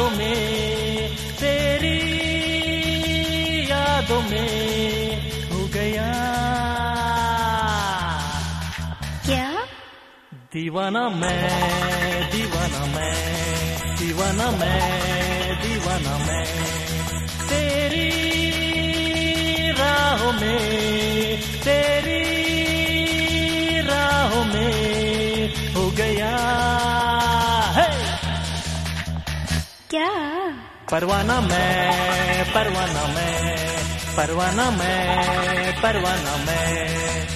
यादों में, तेरी यादों में हो गया। क्या? दीवाना मैं, दीवाना मैं, दीवाना मैं, दीवाना मैं, तेरी राहों में, तेरी राहों में हो गया। क्या? परवाना मैं, परवाना मैं, परवाना मैं, परवाना मैं।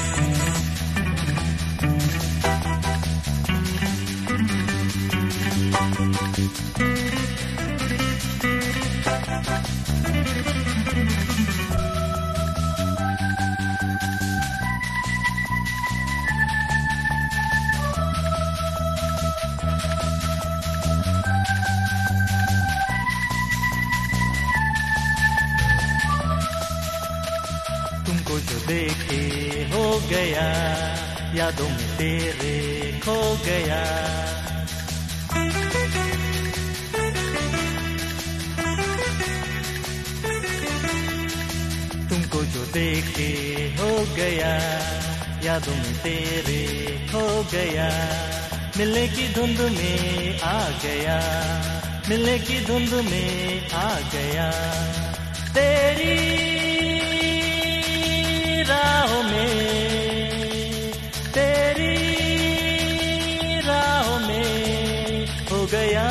तुमको जो देखे हो गया, यादों में तेरे खो गया। तुमको जो देखे हो गया, यादों में तेरे खो गया। मिलने की धुंध में आ गया, मिलने की धुंध में आ गया। तेरी राहों में, तेरी राहों में हो गया।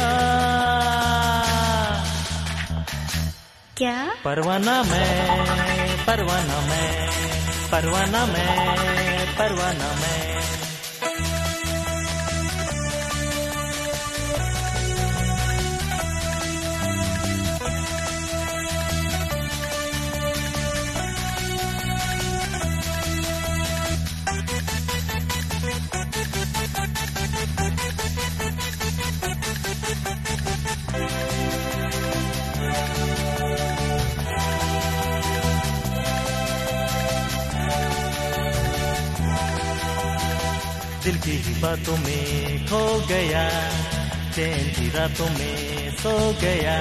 क्या? परवाना मैं, परवाना मैं, परवाना मैं, परवाना मैं। दिल की ही बातों में खो गया, चैन की रातों में सो गया।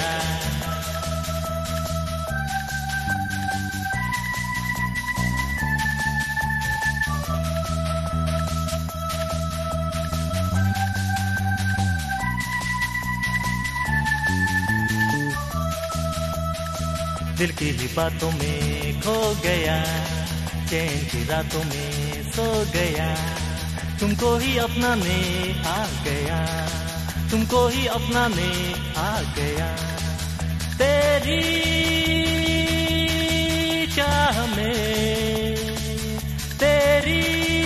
दिल की ही बातों में खो गया, चैन की रातों में सो गया। तुमको ही अपनाने आ गया, तुमको ही अपनाने आ गया। तेरी चाह में, तेरी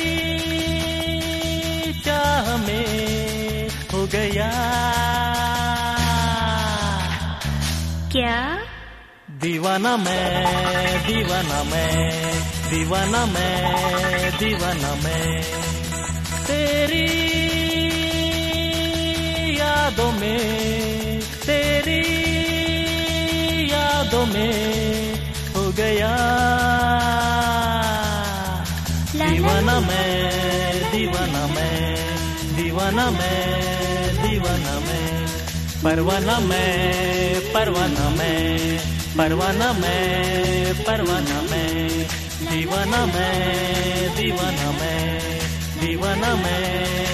चाह में हो गया। क्या? दीवाना मैं, दीवाना मैं, दीवाना मैं, दीवाना मैं, तेरी यादों में, तेरी यादों में हो गया। दीवाना मैं, दीवाना मैं, दीवाना मैं, दीवाना मैं, परवाना मैं, परवाना मैं, परवाना मैं, परवाना मैं, दीवाना मैं, दीवाना मैं, दीवाना मैं।